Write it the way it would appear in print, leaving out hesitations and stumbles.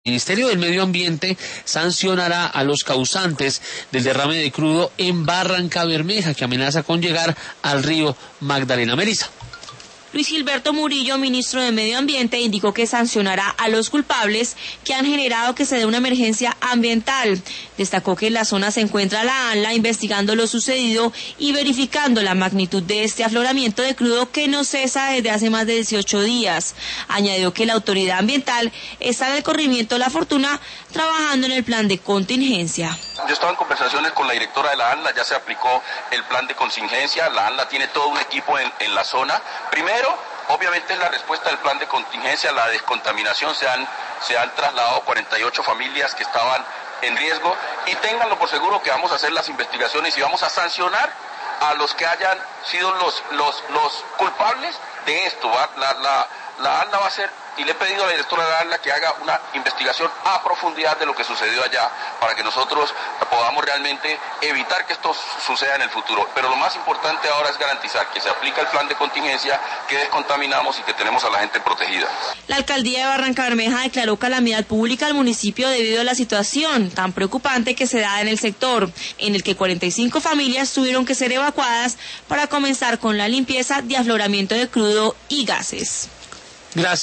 El Ministerio del Medio Ambiente sancionará a los causantes del derrame de crudo en Barranca Bermeja, que amenaza con llegar al río Magdalena. Melissa. Luis Gilberto Murillo, ministro de Medio Ambiente, indicó que sancionará a los culpables que han generado que se dé una emergencia ambiental. Destacó que en la zona se encuentra la ANLA investigando lo sucedido y verificando la magnitud de este afloramiento de crudo que no cesa desde hace más de 18 días. Añadió que la autoridad ambiental está en el corrimiento La Fortuna trabajando en el plan de contingencia. Yo estaba en conversaciones con la directora de la ANLA, ya se aplicó el plan de contingencia, la ANLA tiene todo un equipo en la zona. Primero, obviamente es la respuesta del plan de contingencia, la descontaminación, se han trasladado 48 familias que estaban en riesgo y ténganlo por seguro que vamos a hacer las investigaciones y vamos a sancionar a los que hayan sido los culpables de esto. La ANLA va a hacer, y le he pedido a la directora de la ANLA que haga una investigación a profundidad de lo que sucedió allá para que nosotros podamos realmente evitar que esto suceda en el futuro. Pero lo más importante ahora es garantizar que se aplica el plan de contingencia, que descontaminamos y que tenemos a la gente protegida. La alcaldía de Barranca Bermeja declaró calamidad pública al municipio debido a la situación tan preocupante que se da en el sector, en el que 45 familias tuvieron que ser evacuadas para comenzar con la limpieza de afloramiento de crudo y gases. Gracias.